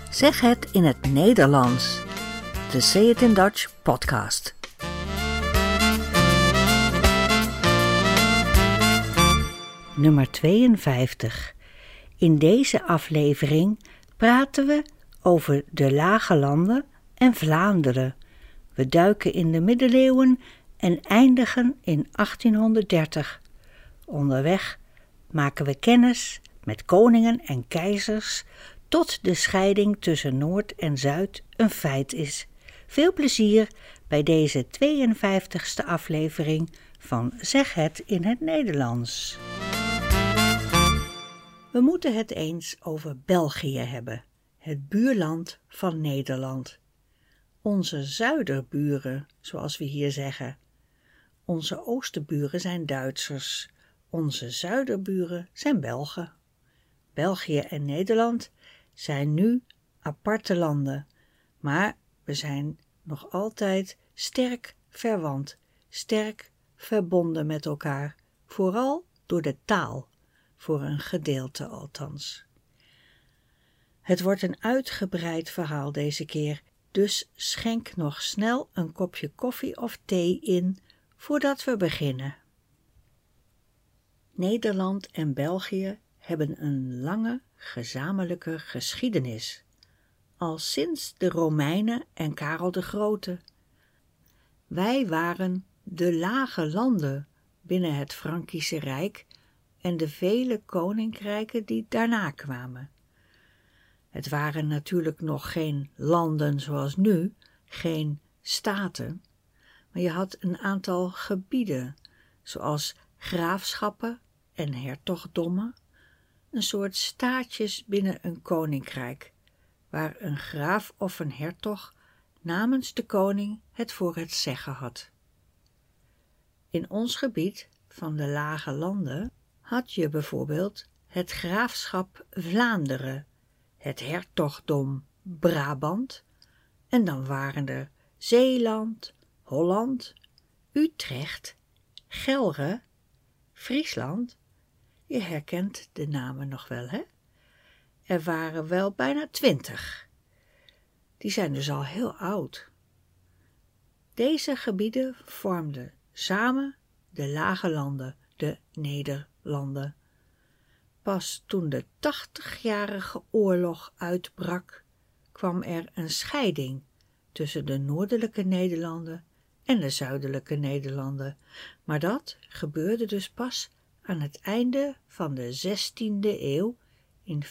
Zeg het in het Nederlands. De Say It in Dutch podcast. Nummer 52. In deze aflevering praten we over de Lage Landen en Vlaanderen. We duiken in de middeleeuwen en eindigen in 1830. Onderweg maken we kennis met koningen en keizers tot de scheiding tussen Noord en Zuid een feit is. Veel plezier bij deze 52e aflevering van Zeg het in het Nederlands. We moeten het eens over België hebben, het buurland van Nederland. Onze zuiderburen, zoals we hier zeggen. Onze oosterburen zijn Duitsers, onze zuiderburen zijn Belgen. België en Nederland zijn nu aparte landen, maar we zijn nog altijd sterk verwant, sterk verbonden met elkaar, vooral door de taal, voor een gedeelte althans. Het wordt een uitgebreid verhaal deze keer, dus schenk nog snel een kopje koffie of thee in voordat we beginnen. Nederland en België hebben een lange gezamenlijke geschiedenis, al sinds de Romeinen en Karel de Grote. Wij waren de Lage Landen binnen het Frankische Rijk en de vele koninkrijken die daarna kwamen. Het waren natuurlijk nog geen landen zoals nu, geen staten, maar je had een aantal gebieden, zoals graafschappen en hertogdommen, een soort staatjes binnen een koninkrijk, waar een graaf of een hertog namens de koning het voor het zeggen had. In ons gebied van de Lage Landen had je bijvoorbeeld het graafschap Vlaanderen, het hertogdom Brabant en dan waren er Zeeland, Holland, Utrecht, Gelre, Friesland. Je herkent de namen nog wel, hè? Er waren wel bijna 20. Die zijn dus al heel oud. Deze gebieden vormden samen de Lage Landen, de Nederlanden. Pas toen de 80-jarige oorlog uitbrak, kwam er een scheiding tussen de noordelijke Nederlanden en de zuidelijke Nederlanden. Maar dat gebeurde dus pas aan het einde van de 16e eeuw in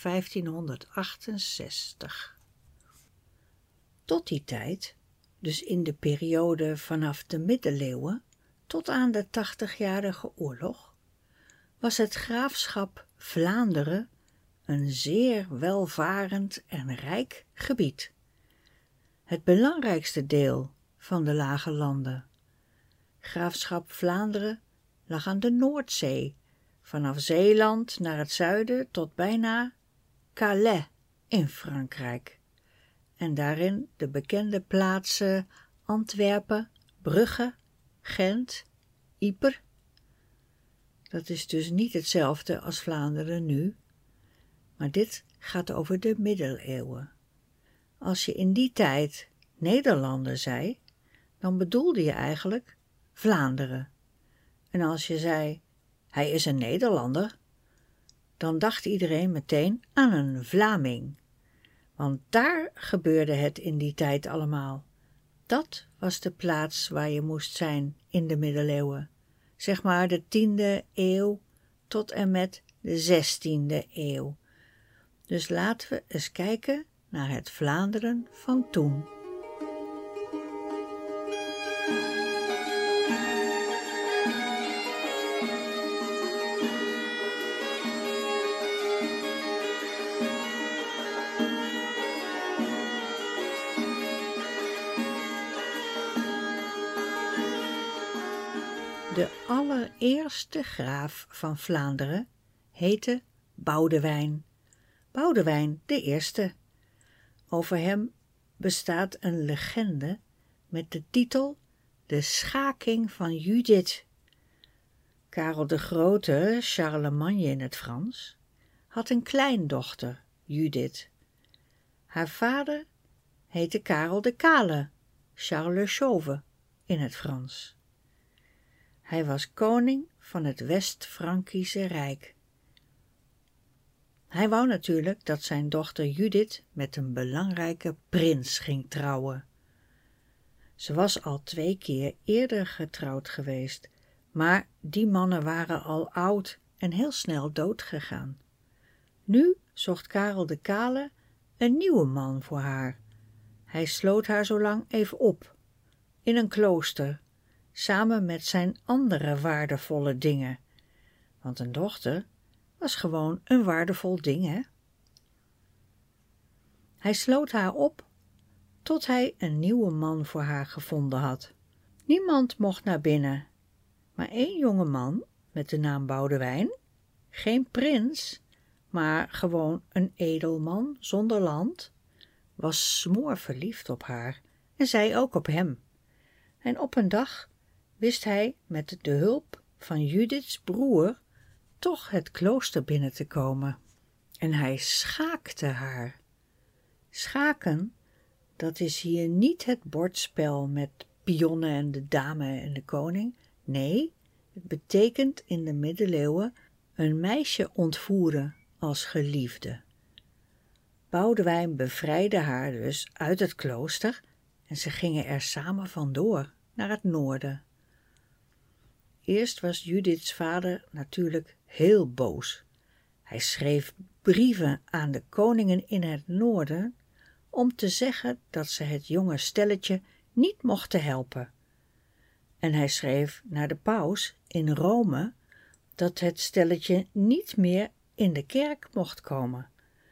1568. Tot die tijd, dus in de periode vanaf de middeleeuwen tot aan de 80-jarige oorlog, was het graafschap Vlaanderen een zeer welvarend en rijk gebied. Het belangrijkste deel van de Lage Landen. Graafschap Vlaanderen lag aan de Noordzee, vanaf Zeeland naar het zuiden tot bijna Calais in Frankrijk. En daarin de bekende plaatsen Antwerpen, Brugge, Gent, Ypres. Dat is dus niet hetzelfde als Vlaanderen nu, maar dit gaat over de middeleeuwen. Als je in die tijd Nederlander zei, dan bedoelde je eigenlijk Vlaanderen. En als je zei, hij is een Nederlander, dan dacht iedereen meteen aan een Vlaming. Want daar gebeurde het in die tijd allemaal. Dat was de plaats waar je moest zijn in de middeleeuwen. Zeg maar de 10e eeuw tot en met de 16e eeuw. Dus laten we eens kijken naar het Vlaanderen van toen. De allereerste graaf van Vlaanderen heette Boudewijn. Boudewijn de Eerste. Over hem bestaat een legende met de titel De Schaking van Judith. Karel de Grote, Charlemagne in het Frans, had een kleindochter, Judith. Haar vader heette Karel de Kale, Charles le Chauve in het Frans. Hij was koning van het West-Frankische Rijk. Hij wou natuurlijk dat zijn dochter Judith met een belangrijke prins ging trouwen. Ze was al 2 keer eerder getrouwd geweest, maar die mannen waren al oud en heel snel doodgegaan. Nu zocht Karel de Kale een nieuwe man voor haar. Hij sloot haar zolang even op, in een klooster, samen met zijn andere waardevolle dingen. Want een dochter was gewoon een waardevol ding, hè? Hij sloot haar op tot hij een nieuwe man voor haar gevonden had. Niemand mocht naar binnen, maar 1 jonge man met de naam Boudewijn, geen prins, maar gewoon een edelman zonder land, was smoorverliefd op haar en zij ook op hem. En op een dag wist hij met de hulp van Judiths broer toch het klooster binnen te komen. En hij schaakte haar. Schaken, dat is hier niet het bordspel met pionnen en de dame en de koning. Nee, het betekent in de middeleeuwen een meisje ontvoeren als geliefde. Boudewijn bevrijdde haar dus uit het klooster en ze gingen er samen vandoor naar het noorden. Eerst was Judiths vader natuurlijk heel boos. Hij schreef brieven aan de koningen in het noorden om te zeggen dat ze het jonge stelletje niet mochten helpen. En hij schreef naar de paus in Rome dat het stelletje niet meer in de kerk mocht komen.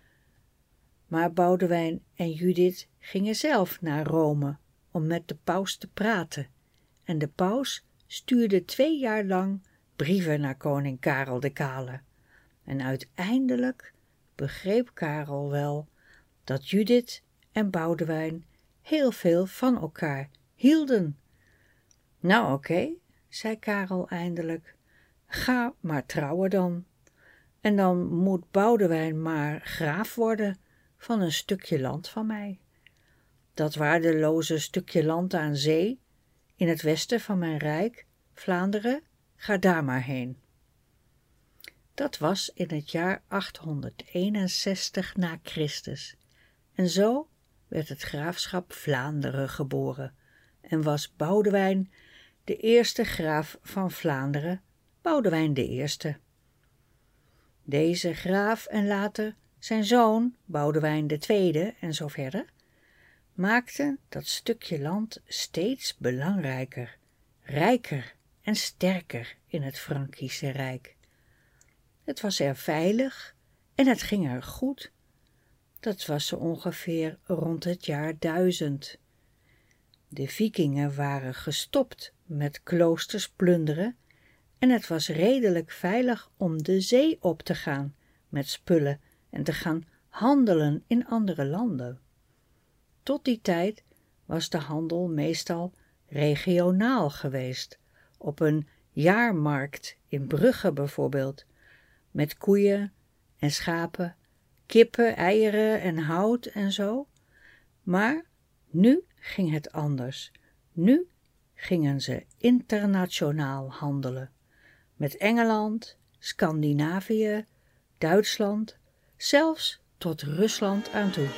Maar Boudewijn en Judith gingen zelf naar Rome om met de paus te praten. En de paus stuurde 2 jaar lang brieven naar koning Karel de Kale. En uiteindelijk begreep Karel wel dat Judith en Boudewijn heel veel van elkaar hielden. Nou oké, zei Karel eindelijk, ga maar trouwen dan. En dan moet Boudewijn maar graaf worden van een stukje land van mij. Dat waardeloze stukje land aan zee, in het westen van mijn rijk, Vlaanderen, ga daar maar heen. Dat was in het jaar 861 na Christus. En zo werd het graafschap Vlaanderen geboren en was Boudewijn de eerste graaf van Vlaanderen, Boudewijn de Eerste. Deze graaf en later zijn zoon, Boudewijn de Tweede en zo verder, maakten dat stukje land steeds belangrijker, rijker en sterker in het Frankische Rijk. Het was er veilig en het ging er goed. Dat was zo ongeveer rond het jaar 1000. De vikingen waren gestopt met kloosters plunderen en het was redelijk veilig om de zee op te gaan met spullen en te gaan handelen in andere landen. Tot die tijd was de handel meestal regionaal geweest, op een jaarmarkt in Brugge bijvoorbeeld, met koeien en schapen, kippen, eieren en hout en zo. Maar nu ging het anders. Nu gingen ze internationaal handelen. Met Engeland, Scandinavië, Duitsland, zelfs tot Rusland aan toe.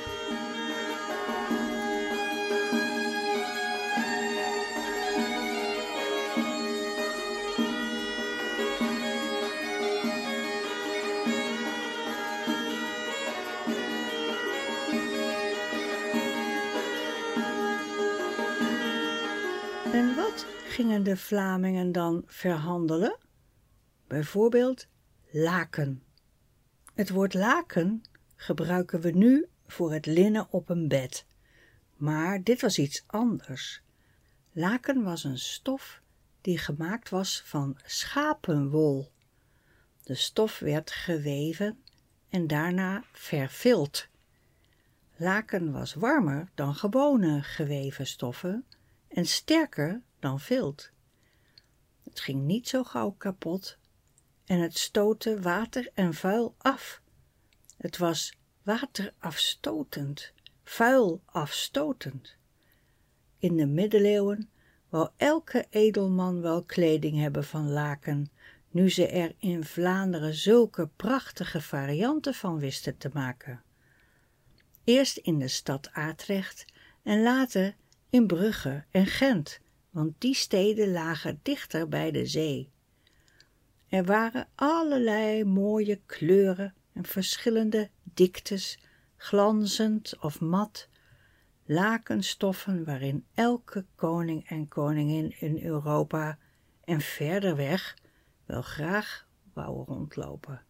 En wat gingen de Vlamingen dan verhandelen? Bijvoorbeeld laken. Het woord laken gebruiken we nu voor het linnen op een bed. Maar dit was iets anders. Laken was een stof die gemaakt was van schapenwol. De stof werd geweven en daarna vervild. Laken was warmer dan gewone geweven stoffen en sterker dan vilt. Het ging niet zo gauw kapot en het stootte water en vuil af. Het was waterafstotend vuil afstotend. In de middeleeuwen wou elke edelman wel kleding hebben van laken, nu ze er in Vlaanderen zulke prachtige varianten van wisten te maken. Eerst in de stad Atrecht en later in Brugge en Gent, want die steden lagen dichter bij de zee. Er waren allerlei mooie kleuren en verschillende diktes, glanzend of mat, lakenstoffen waarin elke koning en koningin in Europa en verder weg wel graag wou rondlopen.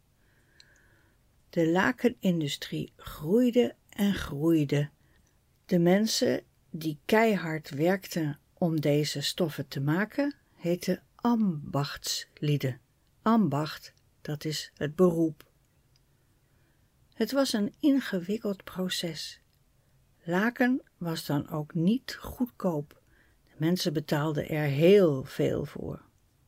De lakenindustrie groeide en groeide. De mensen die keihard werkten om deze stoffen te maken, heten ambachtslieden. Ambacht, dat is het beroep. Het was een ingewikkeld proces. Laken was dan ook niet goedkoop. De mensen betaalden er heel veel voor.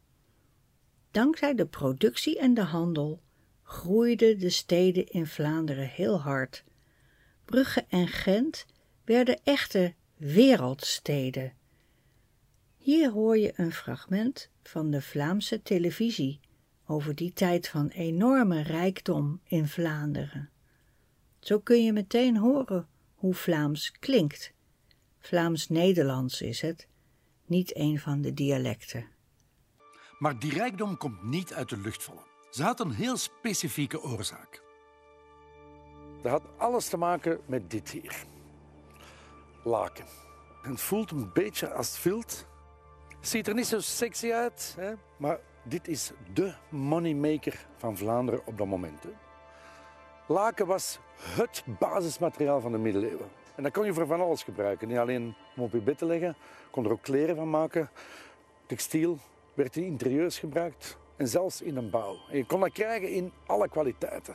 Dankzij de productie en de handel groeiden de steden in Vlaanderen heel hard. Brugge en Gent werden echte wereldsteden. Hier hoor je een fragment van de Vlaamse televisie over die tijd van enorme rijkdom in Vlaanderen. Zo kun je meteen horen hoe Vlaams klinkt. Vlaams-Nederlands is het, niet een van de dialecten. Maar die rijkdom komt niet uit de lucht vallen. Ze had een heel specifieke oorzaak. Dat had alles te maken met dit hier. Laken. Het voelt een beetje als vilt. Ziet er niet zo sexy uit, hè? Maar dit is de moneymaker van Vlaanderen op dat moment. Hè? Laken was het basismateriaal van de middeleeuwen. En dat kon je voor van alles gebruiken. Niet alleen om op je bed te leggen, je kon er ook kleren van maken. Textiel werd in interieurs gebruikt en zelfs in een bouw. En je kon dat krijgen in alle kwaliteiten.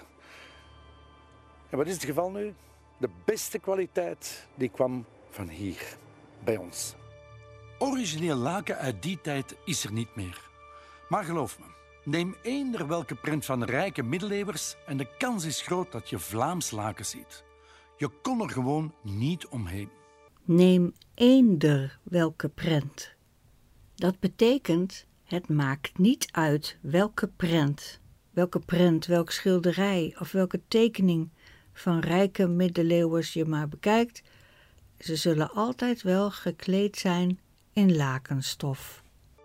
En wat is het geval nu? De beste kwaliteit die kwam van hier, bij ons. Origineel laken uit die tijd is er niet meer. Maar geloof me, neem eender welke print van de rijke middeleeuwers en de kans is groot dat je Vlaams laken ziet. Je kon er gewoon niet omheen. Neem eender welke prent. Dat betekent, het maakt niet uit welke prent, welk schilderij of welke tekening van rijke middeleeuwers je maar bekijkt, ze zullen altijd wel gekleed zijn in lakenstof.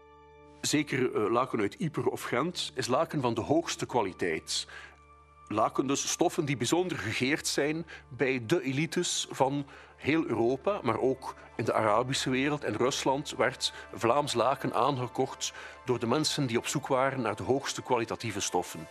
Zeker laken uit Ypres of Gent is laken van de hoogste kwaliteit. Laken dus stoffen die bijzonder gegeerd zijn bij de elites van heel Europa, maar ook in de Arabische wereld en Rusland werd Vlaams laken aangekocht door de mensen die op zoek waren naar de hoogste kwalitatieve stoffen.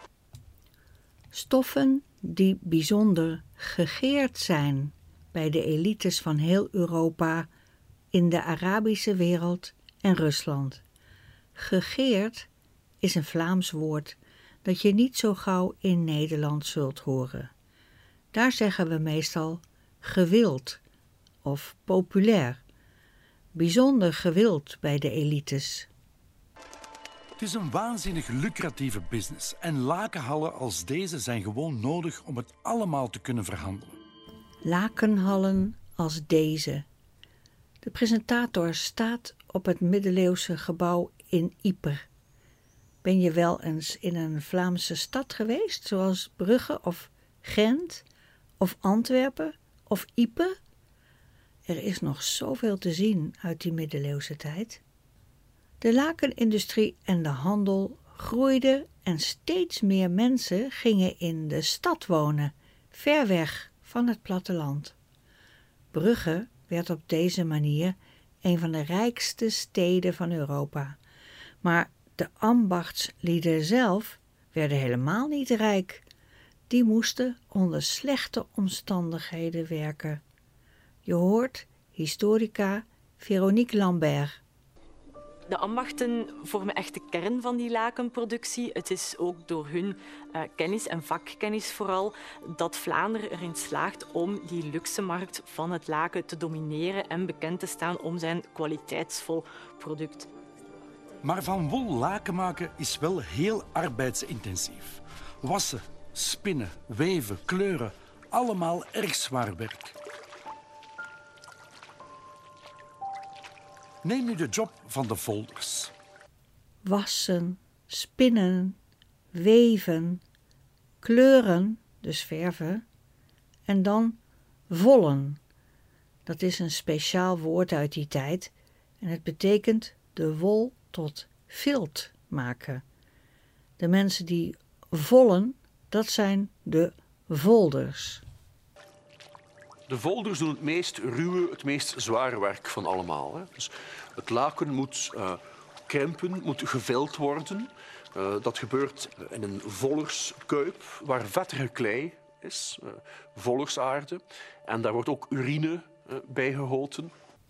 Stoffen die bijzonder gegeerd zijn bij de elites van heel Europa, in de Arabische wereld en Rusland. Gegeerd is een Vlaams woord dat je niet zo gauw in Nederland zult horen. Daar zeggen we meestal gewild of populair. Bijzonder gewild bij de elites. Het is een waanzinnig lucratieve business en lakenhallen als deze zijn gewoon nodig om het allemaal te kunnen verhandelen. Lakenhallen als deze. De presentator staat op het middeleeuwse gebouw in Ypres. Ben je wel eens in een Vlaamse stad geweest, zoals Brugge of Gent of Antwerpen of Ypres? Er is nog zoveel te zien uit die middeleeuwse tijd. De lakenindustrie en de handel groeiden en steeds meer mensen gingen in de stad wonen, ver weg van het platteland. Brugge werd op deze manier een van de rijkste steden van Europa. Maar de ambachtslieden zelf werden helemaal niet rijk. Die moesten onder slechte omstandigheden werken. Je hoort historica Veronique Lambert. De ambachten vormen echt de kern van die lakenproductie. Het is ook door hun kennis en vakkennis vooral dat Vlaanderen erin slaagt om die luxe markt van het laken te domineren en bekend te staan om zijn kwaliteitsvol product. Maar van wol laken maken is wel heel arbeidsintensief. Wassen, spinnen, weven, kleuren, allemaal erg zwaar werk. Neem nu de job van de volders. Wassen, spinnen, weven, kleuren, dus verven, en dan vollen. Dat is een speciaal woord uit die tijd en het betekent de wol tot vilt maken. De mensen die vollen, dat zijn de volders. De volders doen het meest ruwe, het meest zware werk van allemaal. Hè. Dus het laken moet krimpen, moet geveld worden. Dat gebeurt in een vollerskuip waar vettige klei is, vollersaarde. En daar wordt ook urine bij gegoten.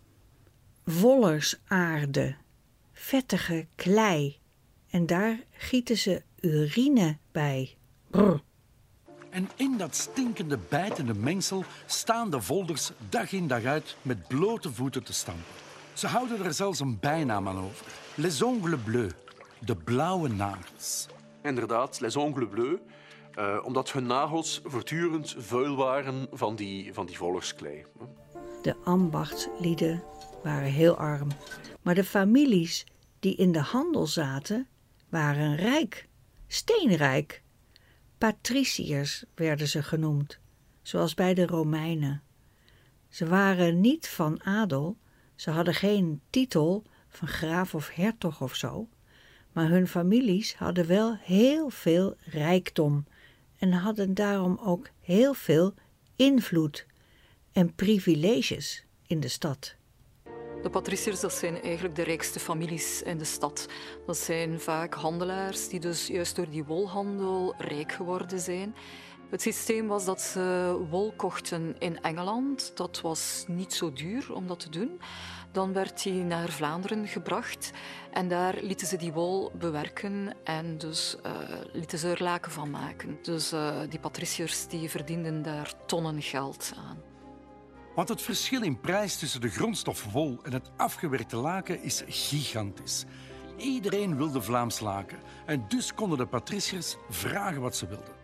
Vollersaarde, vettige klei. En daar gieten ze urine bij. Brr. En in dat stinkende, bijtende mengsel staan de volders dag in dag uit met blote voeten te stampen. Ze houden er zelfs een bijnaam aan over. Les ongles bleus, de blauwe nagels. Inderdaad, les ongles bleus, omdat hun nagels voortdurend vuil waren van die vollersklei. De ambachtslieden waren heel arm. Maar de families die in de handel zaten, waren rijk, steenrijk. Patriciërs werden ze genoemd, zoals bij de Romeinen. Ze waren niet van adel, ze hadden geen titel van graaf of hertog of zo, maar hun families hadden wel heel veel rijkdom en hadden daarom ook heel veel invloed en privileges in de stad. De patriciërs, dat zijn eigenlijk de rijkste families in de stad. Dat zijn vaak handelaars die dus juist door die wolhandel rijk geworden zijn. Het systeem was dat ze wol kochten in Engeland. Dat was niet zo duur om dat te doen. Dan werd die naar Vlaanderen gebracht en daar lieten ze die wol bewerken en dus lieten ze er laken van maken. Dus die patriciërs die verdienden daar tonnen geld aan. Want het verschil in prijs tussen de grondstof wol en het afgewerkte laken is gigantisch. Iedereen wilde Vlaams laken en dus konden de patriciërs vragen wat ze wilden.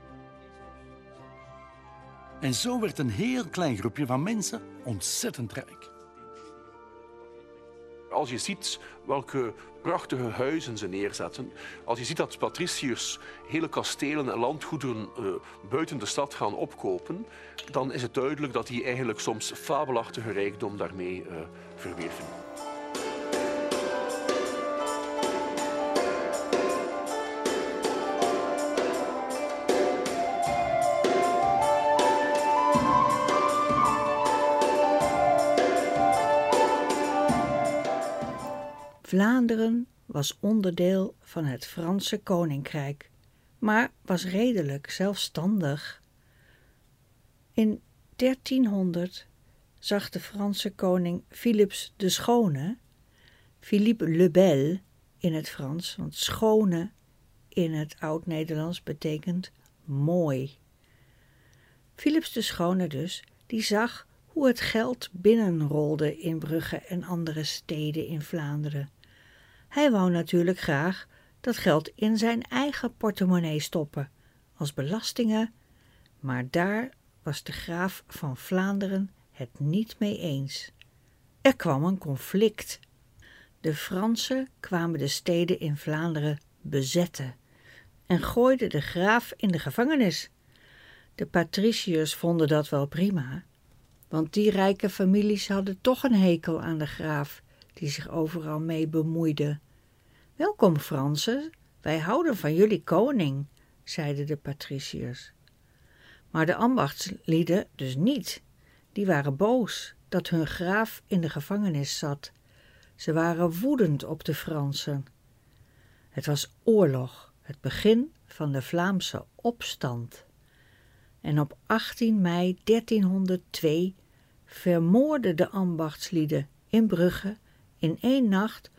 En zo werd een heel klein groepje van mensen ontzettend rijk. Als je ziet welke prachtige huizen ze neerzetten, als je ziet dat patriciërs hele kastelen en landgoederen buiten de stad gaan opkopen, dan is het duidelijk dat die eigenlijk soms fabelachtige rijkdom daarmee verwerven. Vlaanderen was onderdeel van het Franse koninkrijk, maar was redelijk zelfstandig. In 1300 zag de Franse koning Philips de Schone, Philippe le Bel in het Frans, want schone in het Oud-Nederlands betekent mooi. Philips de Schone dus, die zag hoe het geld binnenrolde in Brugge en andere steden in Vlaanderen. Hij wou natuurlijk graag dat geld in zijn eigen portemonnee stoppen, als belastingen, maar daar was de graaf van Vlaanderen het niet mee eens. Er kwam een conflict. De Fransen kwamen de steden in Vlaanderen bezetten en gooiden de graaf in de gevangenis. De patriciërs vonden dat wel prima, want die rijke families hadden toch een hekel aan de graaf die zich overal mee bemoeide. Welkom Fransen, wij houden van jullie koning, zeiden de patriciërs. Maar de ambachtslieden dus niet. Die waren boos dat hun graaf in de gevangenis zat. Ze waren woedend op de Fransen. Het was oorlog, het begin van de Vlaamse opstand. En op 18 mei 1302 vermoordden de ambachtslieden in Brugge in 1 nacht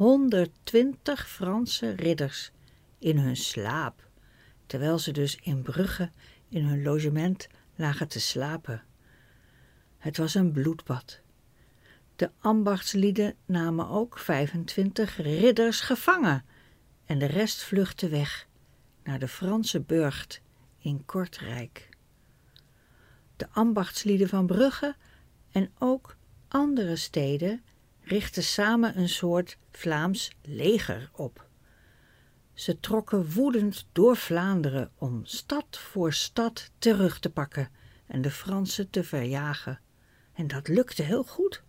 120 Franse ridders in hun slaap, terwijl ze dus in Brugge in hun logement lagen te slapen. Het was een bloedbad. De ambachtslieden namen ook 25 ridders gevangen en de rest vluchtte weg naar de Franse burcht in Kortrijk. De ambachtslieden van Brugge en ook andere steden richtten samen een soort Vlaams leger op. Ze trokken woedend door Vlaanderen om stad voor stad terug te pakken en de Fransen te verjagen. En dat lukte heel goed.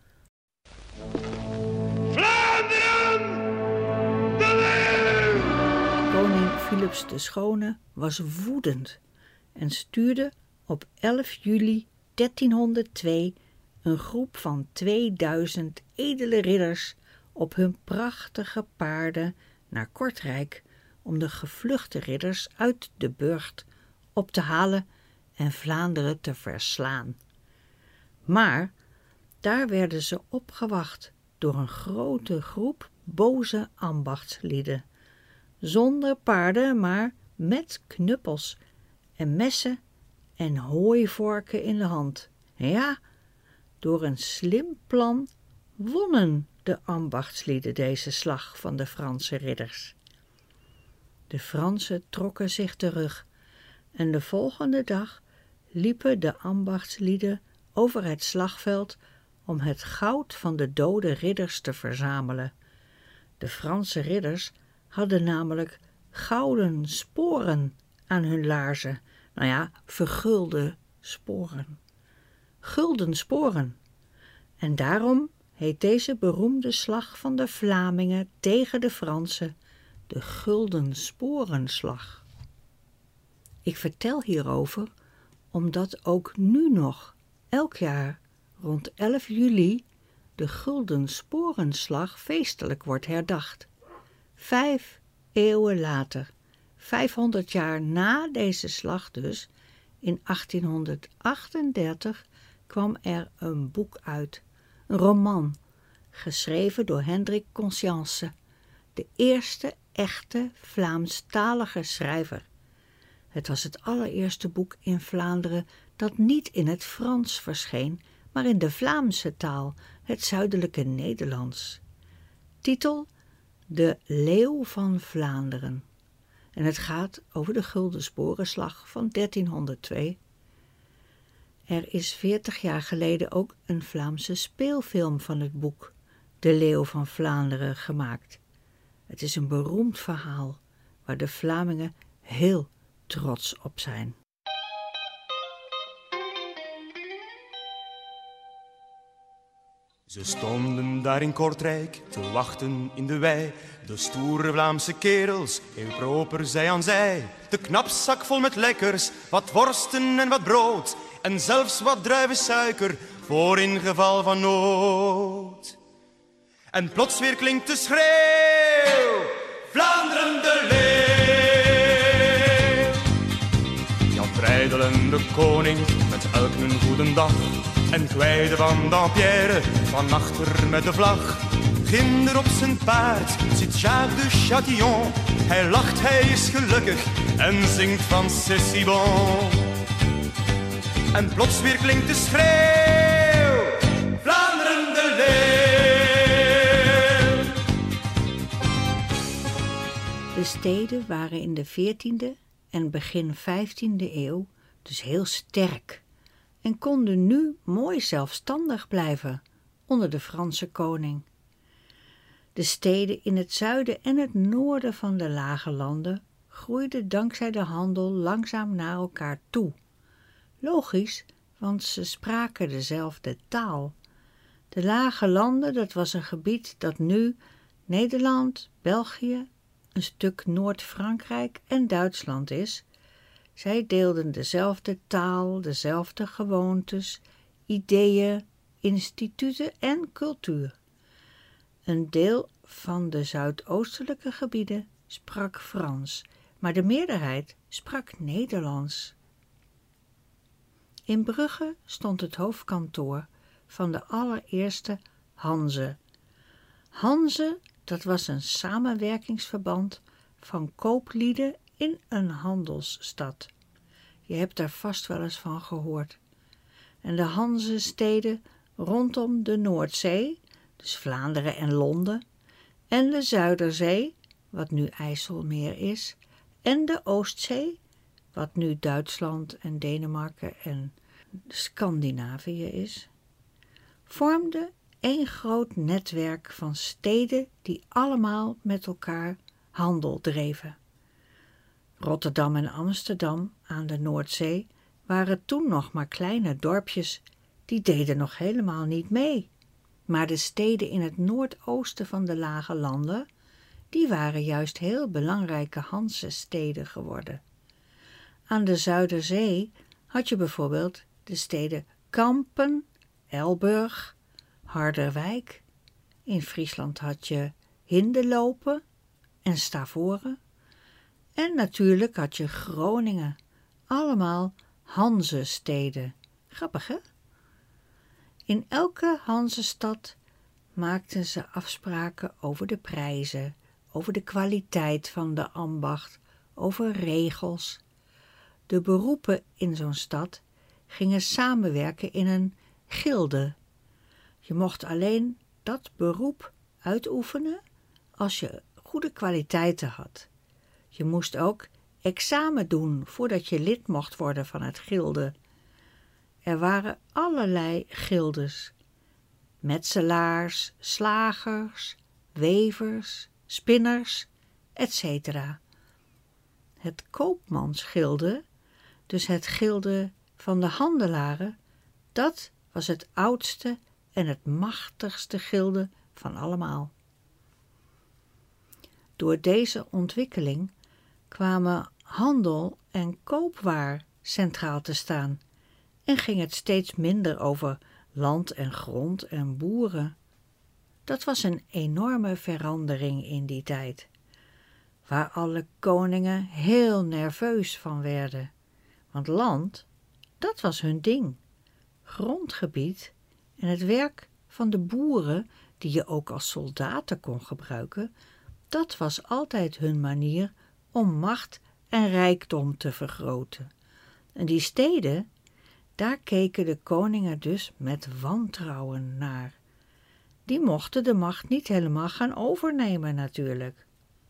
Vlaanderen! De leeuw! Koning Philips de Schone was woedend en stuurde op 11 juli 1302 een groep van 2000 edele ridders op hun prachtige paarden naar Kortrijk om de gevluchte ridders uit de burcht op te halen en Vlaanderen te verslaan. Maar daar werden ze opgewacht door een grote groep boze ambachtslieden, zonder paarden, maar met knuppels en messen en hooivorken in de hand. Ja, door een slim plan wonnen de ambachtslieden deze slag van de Franse ridders. De Fransen trokken zich terug en de volgende dag liepen de ambachtslieden over het slagveld om het goud van de dode ridders te verzamelen. De Franse ridders hadden namelijk gouden sporen aan hun laarzen. Nou ja, vergulde sporen. Gulden sporen. En daarom heet deze beroemde slag van de Vlamingen tegen de Fransen de Gulden Sporenslag. Ik vertel hierover omdat ook nu nog elk jaar rond 11 juli de Gulden Sporenslag feestelijk wordt herdacht. 5 eeuwen later, 500 jaar na deze slag dus, in 1838 kwam er een boek uit, een roman, geschreven door Hendrik Conscience, de eerste echte Vlaamstalige schrijver. Het was het allereerste boek in Vlaanderen dat niet in het Frans verscheen, maar in de Vlaamse taal, het zuidelijke Nederlands. Titel: De Leeuw van Vlaanderen. En het gaat over de Gulden Sporenslag van 1302. Er is 40 jaar geleden ook een Vlaamse speelfilm van het boek De Leeuw van Vlaanderen gemaakt. Het is een beroemd verhaal waar de Vlamingen heel trots op zijn. Ze stonden daar in Kortrijk te wachten in de wei. De stoere Vlaamse kerels, heel proper zij aan zij. De knapzak vol met lekkers, wat worsten en wat brood. En zelfs wat druivensuiker, voor in geval van nood. En plots weer klinkt de schreeuw: Vlaanderen de leeuw! Jan Breidel en de koning, met elk een goede dag. En Gwijde van Dampierre, van achter met de vlag. Ginder op zijn paard zit Jacques de Chatillon. Hij lacht, hij is gelukkig en zingt van C'est si bon. En plots weer klinkt de schreeuw: Vlaanderen de leeuw! De steden waren in de 14e en begin 15e eeuw dus heel sterk en konden nu mooi zelfstandig blijven onder de Franse koning. De steden in het zuiden en het noorden van de Lage Landen groeiden dankzij de handel langzaam naar elkaar toe. Logisch, want ze spraken dezelfde taal. De Lage Landen, dat was een gebied dat nu Nederland, België, een stuk Noord-Frankrijk en Duitsland is. Zij deelden dezelfde taal, dezelfde gewoontes, ideeën, instituten en cultuur. Een deel van de zuidoostelijke gebieden sprak Frans, maar de meerderheid sprak Nederlands. In Brugge stond het hoofdkantoor van de allereerste Hanze. Hanze, dat was een samenwerkingsverband van kooplieden in een handelsstad. Je hebt daar vast wel eens van gehoord. En de Hanzesteden rondom de Noordzee, dus Vlaanderen en Londen, en de Zuiderzee, wat nu IJsselmeer is, en de Oostzee, wat nu Duitsland en Denemarken en Scandinavië is, vormden één groot netwerk van steden die allemaal met elkaar handel dreven. Rotterdam en Amsterdam aan de Noordzee waren toen nog maar kleine dorpjes, die deden nog helemaal niet mee. Maar de steden in het noordoosten van de Lage Landen, die waren juist heel belangrijke Hansesteden geworden. Aan de Zuiderzee had je bijvoorbeeld de steden Kampen, Elburg, Harderwijk. In Friesland had je Hindelopen en Stavoren. En natuurlijk had je Groningen, allemaal Hanzesteden. Grappig, hè? In elke Hanzestad maakten ze afspraken over de prijzen, over de kwaliteit van de ambacht, over regels. De beroepen in zo'n stad gingen samenwerken in een gilde. Je mocht alleen dat beroep uitoefenen als je goede kwaliteiten had. Je moest ook examen doen voordat je lid mocht worden van het gilde. Er waren allerlei gildes: metselaars, slagers, wevers, spinners, etc. Het koopmansgilde, dus het gilde van de handelaren, dat was het oudste en het machtigste gilde van allemaal. Door deze ontwikkeling kwamen handel en koopwaar centraal te staan en ging het steeds minder over land en grond en boeren. Dat was een enorme verandering in die tijd, waar alle koningen heel nerveus van werden. Want land, dat was hun ding. Grondgebied en het werk van de boeren, die je ook als soldaten kon gebruiken, dat was altijd hun manier om macht en rijkdom te vergroten. En die steden, daar keken de koningen dus met wantrouwen naar. Die mochten de macht niet helemaal gaan overnemen natuurlijk.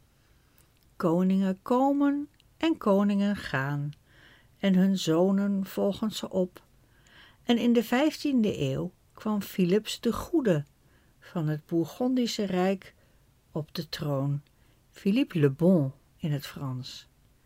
Koningen komen en koningen gaan, en hun zonen volgen ze op. En in de 15e eeuw kwam Philips de Goede van het Bourgondische Rijk op de troon, Philippe le Bon in het Frans.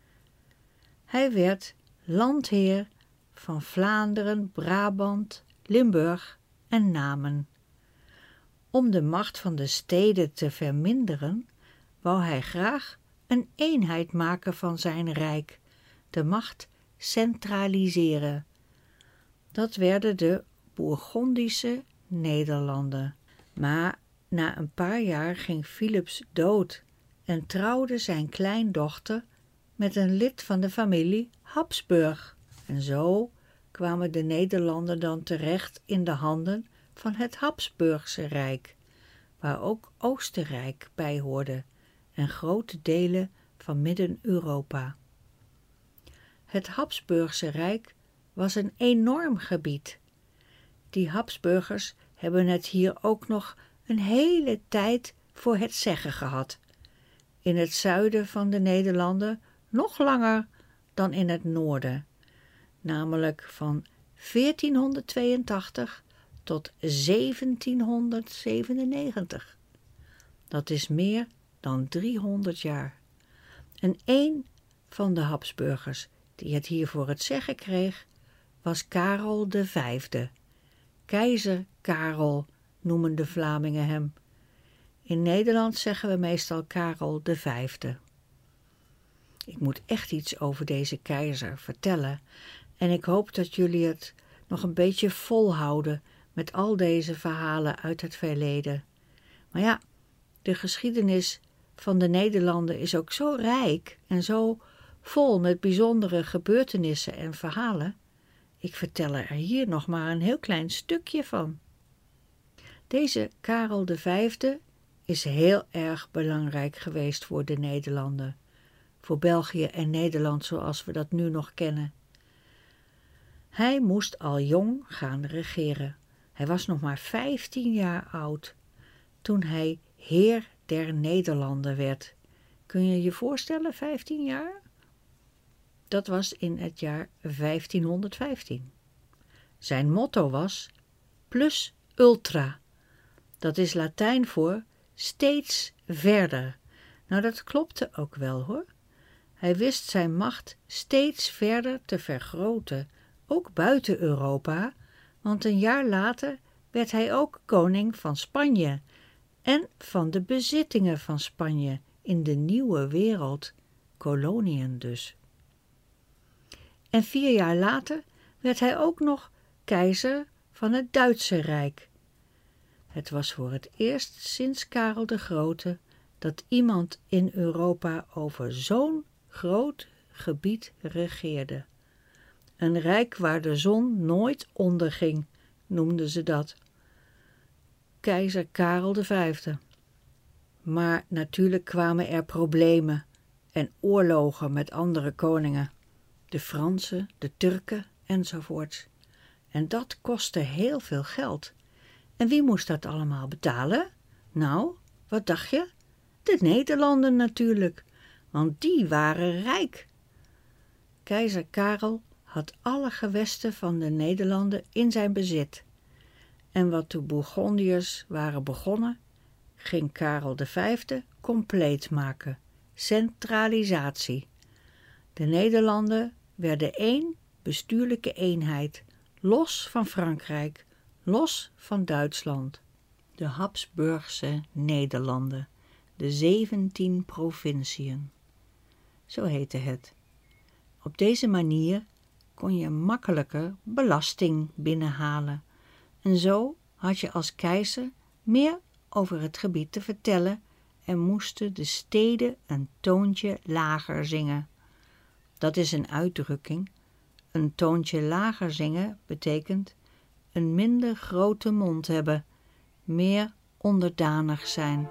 Hij werd landheer van Vlaanderen, Brabant, Limburg en Namen. Om de macht van de steden te verminderen, wou hij graag een eenheid maken van zijn rijk, de macht centraliseren. Dat werden de Bourgondische Nederlanden. Maar na een paar jaar ging Philips dood en trouwde zijn kleindochter met een lid van de familie Habsburg. En zo kwamen de Nederlanden dan terecht in de handen van het Habsburgse Rijk, waar ook Oostenrijk bij hoorde en grote delen van Midden-Europa. Het Habsburgse Rijk was een enorm gebied. Die Habsburgers hebben het hier ook nog een hele tijd voor het zeggen gehad. In het zuiden van de Nederlanden nog langer dan in het noorden, namelijk van 1482 tot 1797. Dat is meer dan 300 jaar. En één van de Habsburgers die het hier voor het zeggen kreeg, was Karel V. Keizer Karel noemen de Vlamingen hem. In Nederland zeggen we meestal Karel V. Ik moet echt iets over deze keizer vertellen en ik hoop dat jullie het nog een beetje volhouden met al deze verhalen uit het verleden. Maar ja, de geschiedenis van de Nederlanden is ook zo rijk en zo vol met bijzondere gebeurtenissen en verhalen. Ik vertel er hier nog maar een heel klein stukje van. Deze Karel V is heel erg belangrijk geweest voor de Nederlanden, voor België en Nederland zoals we dat nu nog kennen. Hij moest al jong gaan regeren. Hij was nog maar 15 jaar oud toen hij heer der Nederlanden werd. Kun je je voorstellen, 15 jaar? Dat was in het jaar 1515. Zijn motto was plus ultra. Dat is Latijn voor steeds verder. Nou, dat klopte ook wel hoor. Hij wist zijn macht steeds verder te vergroten, ook buiten Europa, want een jaar later werd hij ook koning van Spanje en van de bezittingen van Spanje in de nieuwe wereld, koloniën dus. En 4 jaar later werd hij ook nog keizer van het Duitse Rijk. Het was voor het eerst sinds Karel de Grote dat iemand in Europa over zo'n groot gebied regeerde. Een rijk waar de zon nooit onderging, noemden ze dat. Keizer Karel V. Maar natuurlijk kwamen er problemen en oorlogen met andere koningen, de Fransen, de Turken enzovoort. En dat kostte heel veel geld. En wie moest dat allemaal betalen? Nou, wat dacht je? De Nederlanden natuurlijk, want die waren rijk. Keizer Karel had alle gewesten van de Nederlanden in zijn bezit. En wat de Bourgondiërs waren begonnen, ging Karel V compleet maken. Centralisatie. De Nederlanden werden één bestuurlijke eenheid, los van Frankrijk, los van Duitsland. De Habsburgse Nederlanden, de 17 provinciën. Zo heette het. Op deze manier kon je makkelijker belasting binnenhalen. En zo had je als keizer meer over het gebied te vertellen en moesten de steden een toontje lager zingen. Dat is een uitdrukking. Een toontje lager zingen betekent een minder grote mond hebben, meer onderdanig zijn.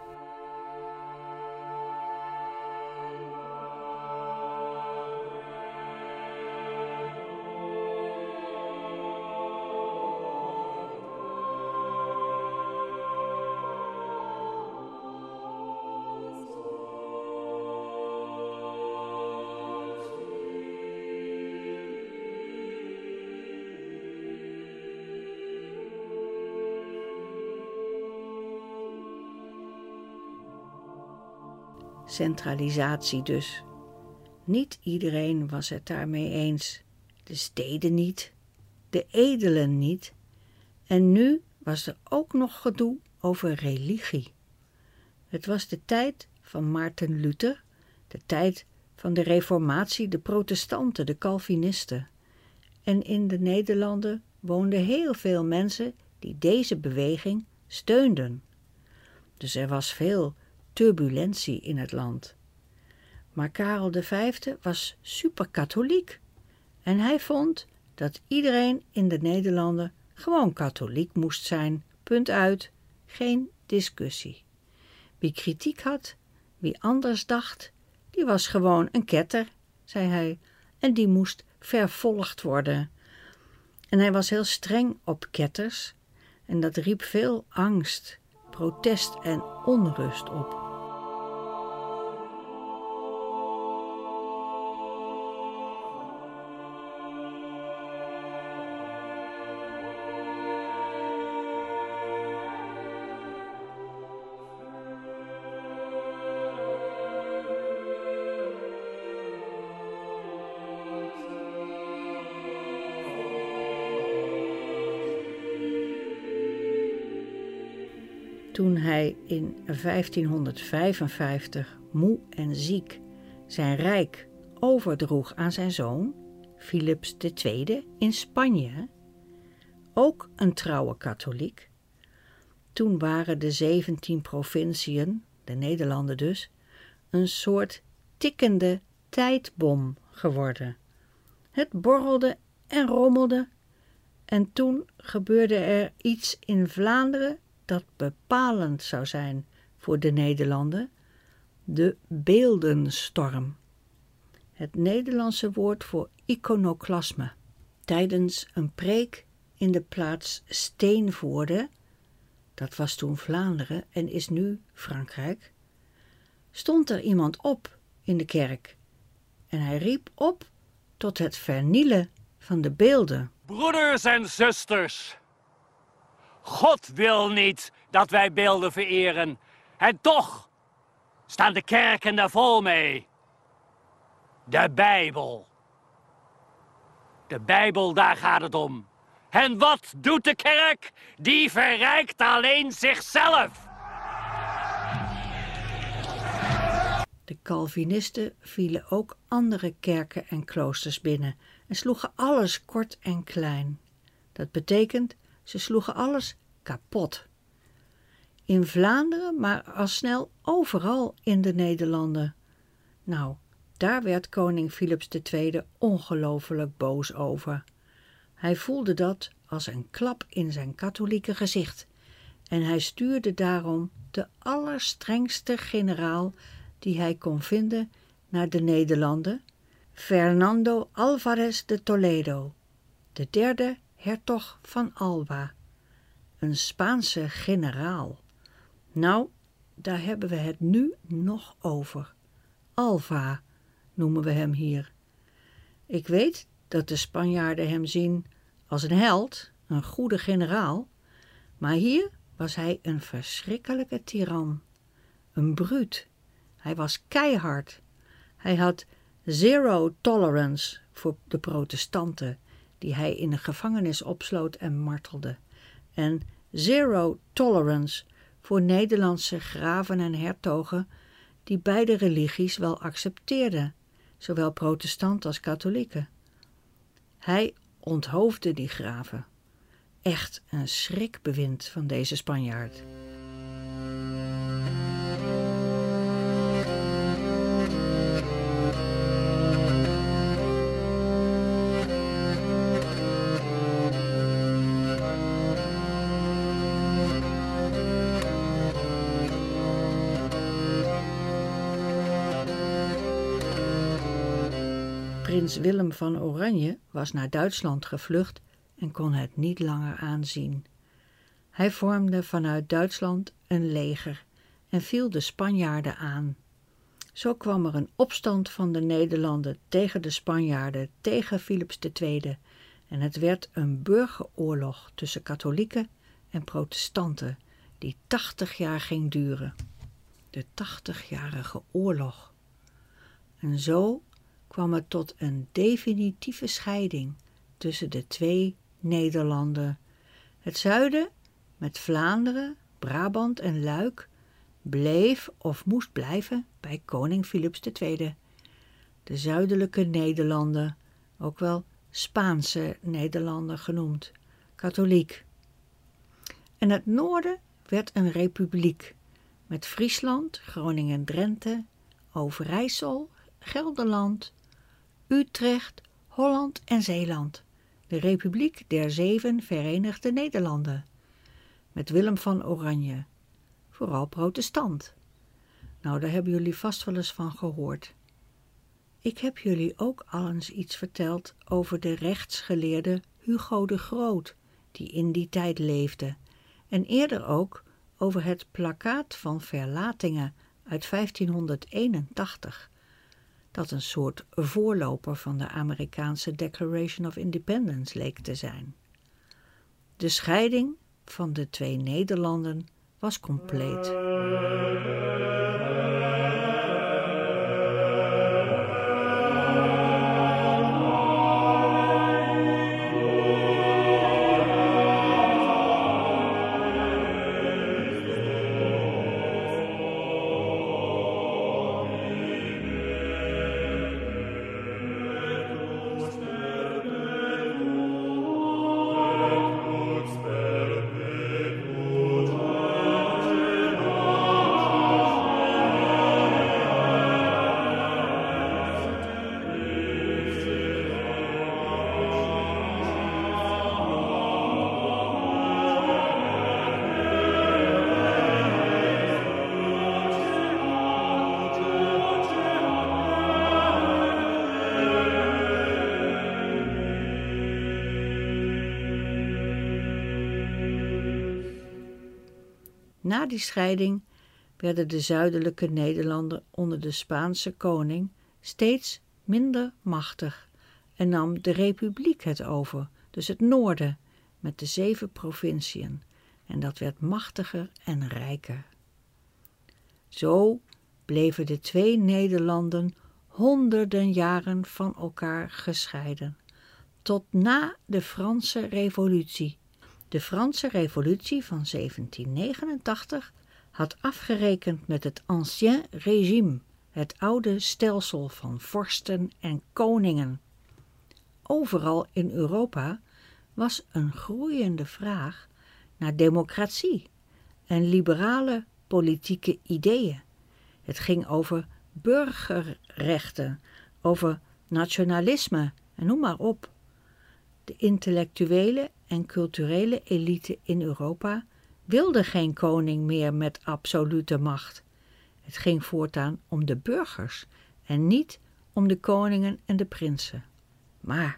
Centralisatie dus. Niet iedereen was het daarmee eens. De steden niet, de edelen niet. En nu was er ook nog gedoe over religie. Het was de tijd van Maarten Luther, de tijd van de Reformatie, de protestanten, de Calvinisten. En in de Nederlanden woonden heel veel mensen die deze beweging steunden. Dus er was veel turbulentie in het land. Maar Karel V was superkatholiek en hij vond dat iedereen in de Nederlanden gewoon katholiek moest zijn, punt uit, geen discussie. Wie kritiek had, wie anders dacht, die was gewoon een ketter, zei hij, en die moest vervolgd worden. En hij was heel streng op ketters en dat riep veel angst, protest en onrust op. Toen hij in 1555 moe en ziek zijn rijk overdroeg aan zijn zoon, Philips II, in Spanje, ook een trouwe katholiek. Toen waren de 17 provinciën, de Nederlanden dus, een soort tikkende tijdbom geworden. Het borrelde en rommelde en toen gebeurde er iets in Vlaanderen dat bepalend zou zijn voor de Nederlanden, de beeldenstorm. Het Nederlandse woord voor iconoclasme. Tijdens een preek in de plaats Steenvoorde, dat was toen Vlaanderen en is nu Frankrijk, stond er iemand op in de kerk en hij riep op tot het vernielen van de beelden. Broeders en zusters, God wil niet dat wij beelden vereren. En toch staan de kerken er vol mee. De Bijbel. De Bijbel, daar gaat het om. En wat doet de kerk? Die verrijkt alleen zichzelf. De Calvinisten vielen ook andere kerken en kloosters binnen en sloegen alles kort en klein. Dat betekent, ze sloegen alles kapot. In Vlaanderen, maar al snel overal in de Nederlanden. Nou, daar werd koning Philips II ongelooflijk boos over. Hij voelde dat als een klap in zijn katholieke gezicht en hij stuurde daarom de allerstrengste generaal die hij kon vinden naar de Nederlanden, Fernando Álvarez de Toledo, de derde hertog van Alba, een Spaanse generaal. Nou, daar hebben we het nu nog over. Alva noemen we hem hier. Ik weet dat de Spanjaarden hem zien als een held, een goede generaal, maar hier was hij een verschrikkelijke tiran, een bruut. Hij was keihard. Hij had zero tolerance voor de protestanten, die hij in de gevangenis opsloot en martelde, en zero tolerance voor Nederlandse graven en hertogen die beide religies wel accepteerden, zowel protestant als katholieken. Hij onthoofde die graven. Echt een schrikbewind van deze Spanjaard. Prins Willem van Oranje was naar Duitsland gevlucht en kon het niet langer aanzien. Hij vormde vanuit Duitsland een leger en viel de Spanjaarden aan. Zo kwam er een opstand van de Nederlanden tegen de Spanjaarden, tegen Philips II, en het werd een burgeroorlog tussen katholieken en protestanten die 80 jaar ging duren. De 80-jarige oorlog. En zo kwam het tot een definitieve scheiding tussen de twee Nederlanden. Het zuiden, met Vlaanderen, Brabant en Luik, bleef of moest blijven bij koning Philips II. De zuidelijke Nederlanden, ook wel Spaanse Nederlanden genoemd, katholiek. En het noorden werd een republiek, met Friesland, Groningen-Drenthe, Overijssel, Gelderland, Utrecht, Holland en Zeeland, de Republiek der 7 Verenigde Nederlanden, met Willem van Oranje, vooral protestant. Nou, daar hebben jullie vast wel eens van gehoord. Ik heb jullie ook al eens iets verteld over de rechtsgeleerde Hugo de Groot, die in die tijd leefde, en eerder ook over het plakkaat van Verlatingen uit 1581, dat een soort voorloper van de Amerikaanse Declaration of Independence leek te zijn. De scheiding van de twee Nederlanden was compleet. Na die scheiding werden de zuidelijke Nederlanden onder de Spaanse koning steeds minder machtig en nam de republiek het over, dus het noorden, met de 7 provinciën, en dat werd machtiger en rijker. Zo bleven de twee Nederlanden honderden jaren van elkaar gescheiden, tot na de Franse Revolutie. De Franse Revolutie van 1789 had afgerekend met het Ancien Régime, het oude stelsel van vorsten en koningen. Overal in Europa was een groeiende vraag naar democratie en liberale politieke ideeën. Het ging over burgerrechten, over nationalisme en noem maar op. De intellectuele en culturele elite in Europa wilde geen koning meer met absolute macht. Het ging voortaan om de burgers en niet om de koningen en de prinsen. Maar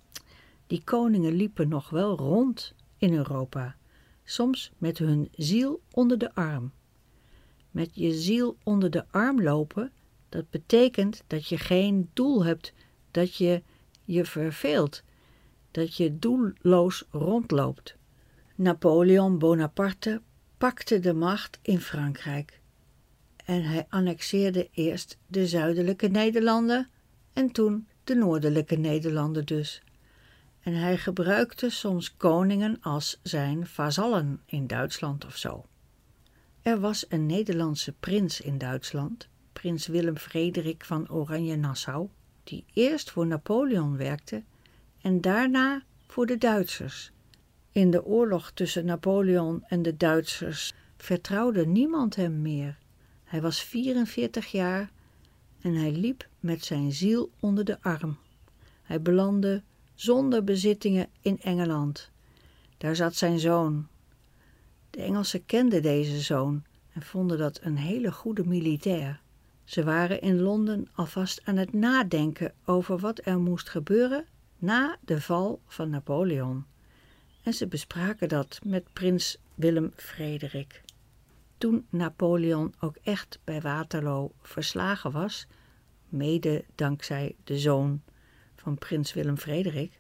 die koningen liepen nog wel rond in Europa, soms met hun ziel onder de arm. Met je ziel onder de arm lopen, dat betekent dat je geen doel hebt, dat je je verveelt, dat je doelloos rondloopt. Napoleon Bonaparte pakte de macht in Frankrijk en hij annexeerde eerst de zuidelijke Nederlanden en toen de noordelijke Nederlanden dus. En hij gebruikte soms koningen als zijn vazallen in Duitsland of zo. Er was een Nederlandse prins in Duitsland, prins Willem Frederik van Oranje-Nassau, die eerst voor Napoleon werkte en daarna voor de Duitsers. In de oorlog tussen Napoleon en de Duitsers vertrouwde niemand hem meer. Hij was 44 jaar en hij liep met zijn ziel onder de arm. Hij belandde zonder bezittingen in Engeland. Daar zat zijn zoon. De Engelsen kenden deze zoon en vonden dat een hele goede militair. Ze waren in Londen alvast aan het nadenken over wat er moest gebeuren na de val van Napoleon. En ze bespraken dat met prins Willem Frederik. Toen Napoleon ook echt bij Waterloo verslagen was, mede dankzij de zoon van prins Willem Frederik,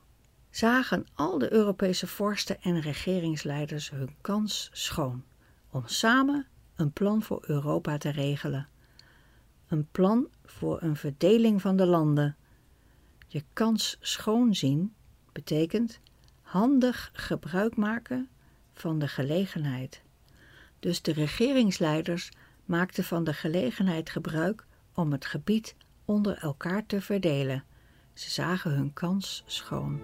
zagen al de Europese vorsten en regeringsleiders hun kans schoon om samen een plan voor Europa te regelen. Een plan voor een verdeling van de landen. Je kans schoon zien betekent handig gebruik maken van de gelegenheid. Dus de regeringsleiders maakten van de gelegenheid gebruik om het gebied onder elkaar te verdelen. Ze zagen hun kans schoon.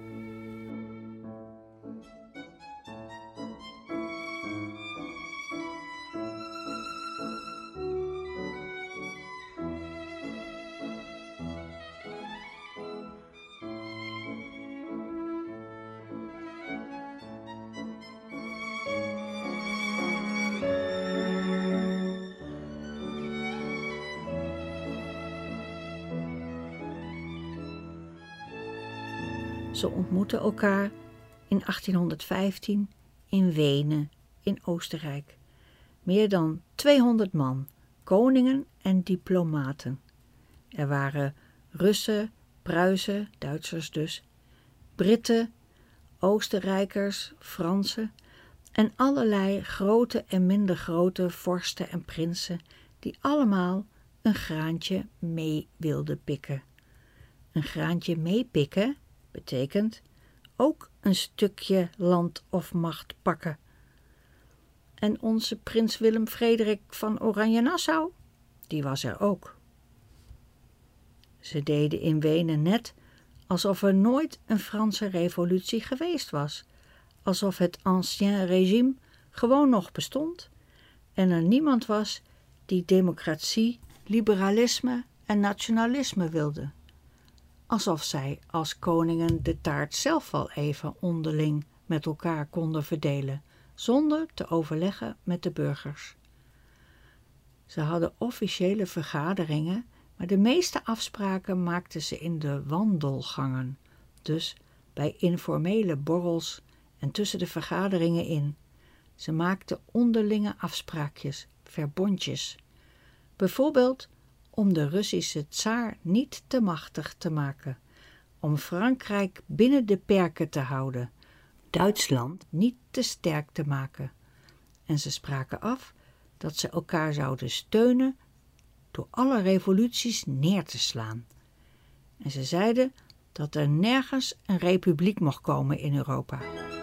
Ze ontmoetten elkaar in 1815 in Wenen in Oostenrijk. Meer dan 200 man, koningen en diplomaten. Er waren Russen, Pruisen, Duitsers dus, Britten, Oostenrijkers, Fransen en allerlei grote en minder grote vorsten en prinsen die allemaal een graantje mee wilden pikken. Een graantje meepikken betekent ook een stukje land of macht pakken. En onze prins Willem Frederik van Oranje-Nassau, die was er ook. Ze deden in Wenen net alsof er nooit een Franse revolutie geweest was, alsof het Ancien Régime gewoon nog bestond en er niemand was die democratie, liberalisme en nationalisme wilde. Alsof zij als koningen de taart zelf wel even onderling met elkaar konden verdelen, zonder te overleggen met de burgers. Ze hadden officiële vergaderingen, maar de meeste afspraken maakten ze in de wandelgangen, dus bij informele borrels en tussen de vergaderingen in. Ze maakten onderlinge afspraakjes, verbondjes. Bijvoorbeeld om de Russische tsaar niet te machtig te maken, om Frankrijk binnen de perken te houden, Duitsland niet te sterk te maken. En ze spraken af dat ze elkaar zouden steunen door alle revoluties neer te slaan. En ze zeiden dat er nergens een republiek mocht komen in Europa.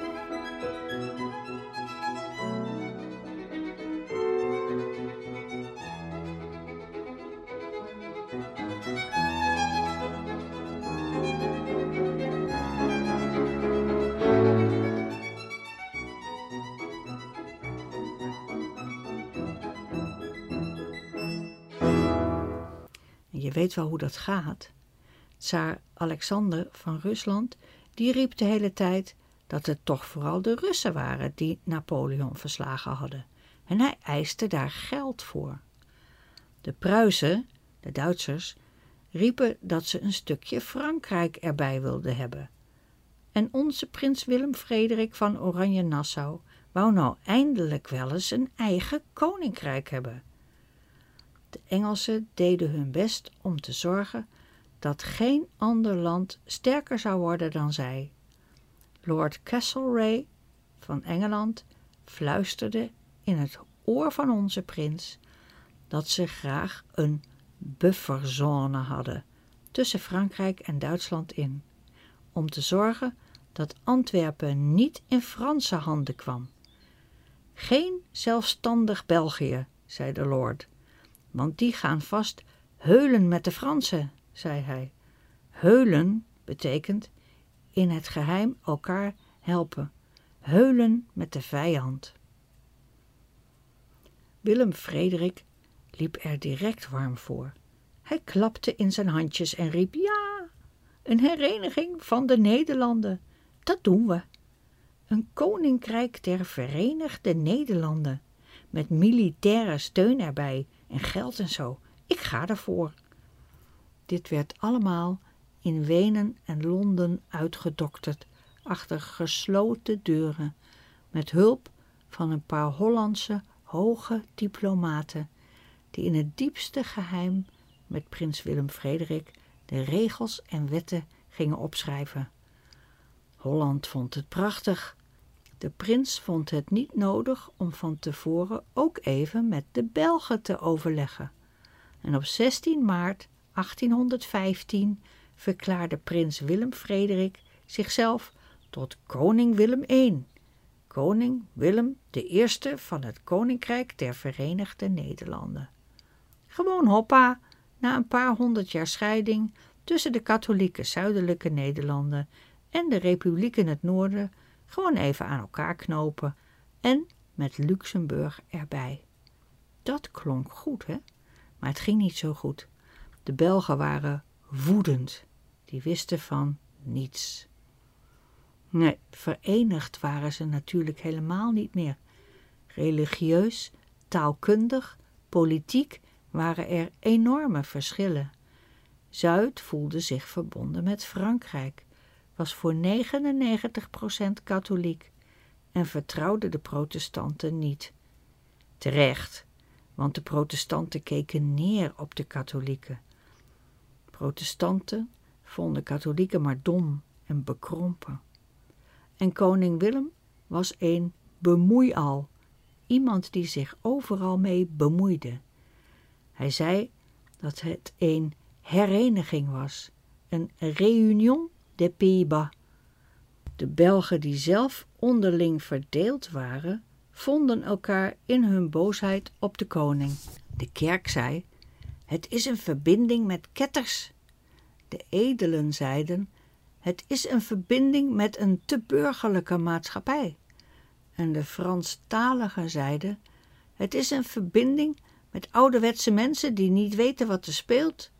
Je weet wel hoe dat gaat. Tsaar Alexander van Rusland, die riep de hele tijd dat het toch vooral de Russen waren die Napoleon verslagen hadden. En hij eiste daar geld voor. De Pruisen, de Duitsers, riepen dat ze een stukje Frankrijk erbij wilden hebben. En onze prins Willem Frederik van Oranje-Nassau wou nou eindelijk wel eens een eigen koninkrijk hebben. De Engelsen deden hun best om te zorgen dat geen ander land sterker zou worden dan zij. Lord Castlereagh van Engeland fluisterde in het oor van onze prins dat ze graag een bufferzone hadden tussen Frankrijk en Duitsland in, om te zorgen dat Antwerpen niet in Franse handen kwam. Geen zelfstandig België, zei de lord, want die gaan vast heulen met de Fransen, zei hij. Heulen betekent in het geheim elkaar helpen. Heulen met de vijand. Willem Frederik liep er direct warm voor. Hij klapte in zijn handjes en riep: ja, een hereniging van de Nederlanden. Dat doen we. Een koninkrijk der Verenigde Nederlanden. Met militaire steun erbij en geld en zo. Ik ga ervoor. Dit werd allemaal in Wenen en Londen uitgedokterd achter gesloten deuren, met hulp van een paar Hollandse hoge diplomaten die in het diepste geheim met prins Willem Frederik de regels en wetten gingen opschrijven. Holland vond het prachtig. De prins vond het niet nodig om van tevoren ook even met de Belgen te overleggen. En op 16 maart 1815 verklaarde prins Willem Frederik zichzelf tot koning Willem I, koning Willem I van het Koninkrijk der Verenigde Nederlanden. Gewoon hoppa, na een paar 100 jaar scheiding tussen de katholieke zuidelijke Nederlanden en de republiek in het noorden, gewoon even aan elkaar knopen en met Luxemburg erbij. Dat klonk goed, hè? Maar het ging niet zo goed. De Belgen waren woedend. Die wisten van niets. Nee, verenigd waren ze natuurlijk helemaal niet meer. Religieus, taalkundig, politiek waren er enorme verschillen. Zuid voelde zich verbonden met Frankrijk, was voor 99% katholiek en vertrouwde de protestanten niet. Terecht, want de protestanten keken neer op de katholieken. Protestanten vonden katholieken maar dom en bekrompen. En koning Willem was een bemoeial, iemand die zich overal mee bemoeide. Hij zei dat het een hereniging was, een réunion des Pays-Bas. De Belgen die zelf onderling verdeeld waren, vonden elkaar in hun boosheid op de koning. De kerk zei: het is een verbinding met ketters. De edelen zeiden: het is een verbinding met een te burgerlijke maatschappij. En de Franstaligen zeiden: het is een verbinding met ouderwetse mensen die niet weten wat er speelt.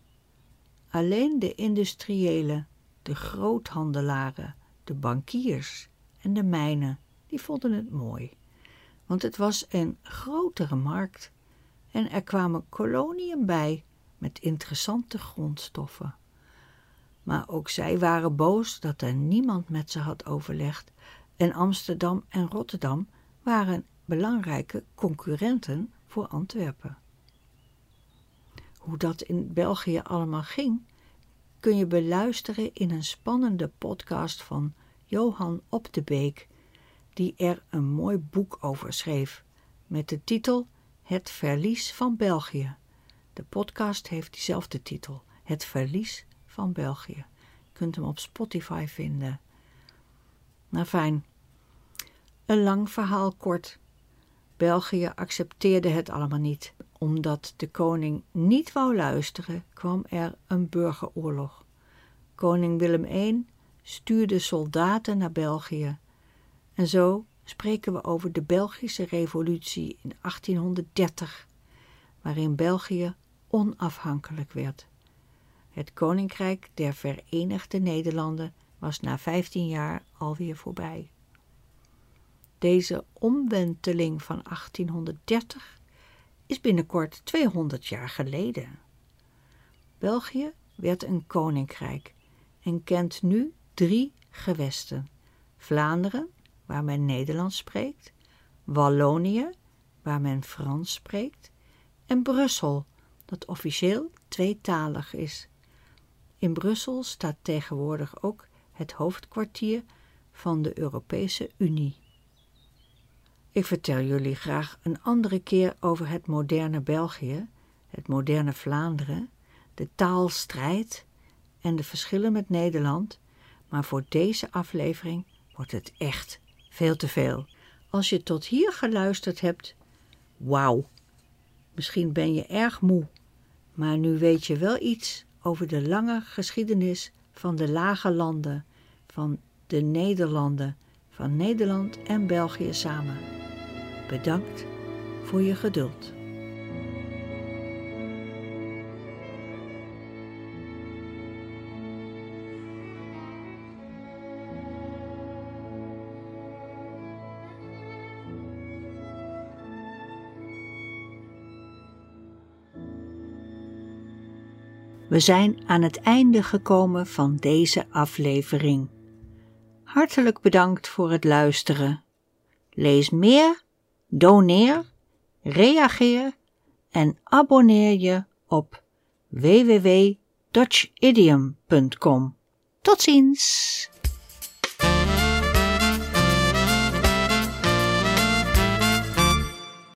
Alleen de industriëlen, de groothandelaren, de bankiers en de mijnen, die vonden het mooi. Want het was een grotere markt en er kwamen koloniën bij met interessante grondstoffen. Maar ook zij waren boos dat er niemand met ze had overlegd en Amsterdam en Rotterdam waren belangrijke concurrenten voor Antwerpen. Hoe dat in België allemaal ging, kun je beluisteren in een spannende podcast van Johan Op de Beek, die er een mooi boek over schreef met de titel Het Verlies van België. De podcast heeft diezelfde titel, Het Verlies van België. Je kunt hem op Spotify vinden. Nou fijn, een lang verhaal kort. België accepteerde het allemaal niet. Omdat de koning niet wou luisteren, kwam er een burgeroorlog. Koning Willem I stuurde soldaten naar België. En zo spreken we over de Belgische Revolutie in 1830, waarin België onafhankelijk werd. Het Koninkrijk der Verenigde Nederlanden was na 15 jaar alweer voorbij. Deze omwenteling van 1830 is binnenkort 200 jaar geleden. België werd een koninkrijk en kent nu 3 gewesten. Vlaanderen, waar men Nederlands spreekt, Wallonië, waar men Frans spreekt, en Brussel, dat officieel tweetalig is. In Brussel staat tegenwoordig ook het hoofdkwartier van de Europese Unie. Ik vertel jullie graag een andere keer over het moderne België, het moderne Vlaanderen, de taalstrijd en de verschillen met Nederland, maar voor deze aflevering wordt het echt veel te veel. Als je tot hier geluisterd hebt, wauw, misschien ben je erg moe, maar nu weet je wel iets over de lange geschiedenis van de lage landen, van de Nederlanden, van Nederland en België samen. Bedankt voor je geduld. We zijn aan het einde gekomen van deze aflevering. Hartelijk bedankt voor het luisteren. Lees meer, doneer, reageer en abonneer je op www.dutchidiom.com. Tot ziens!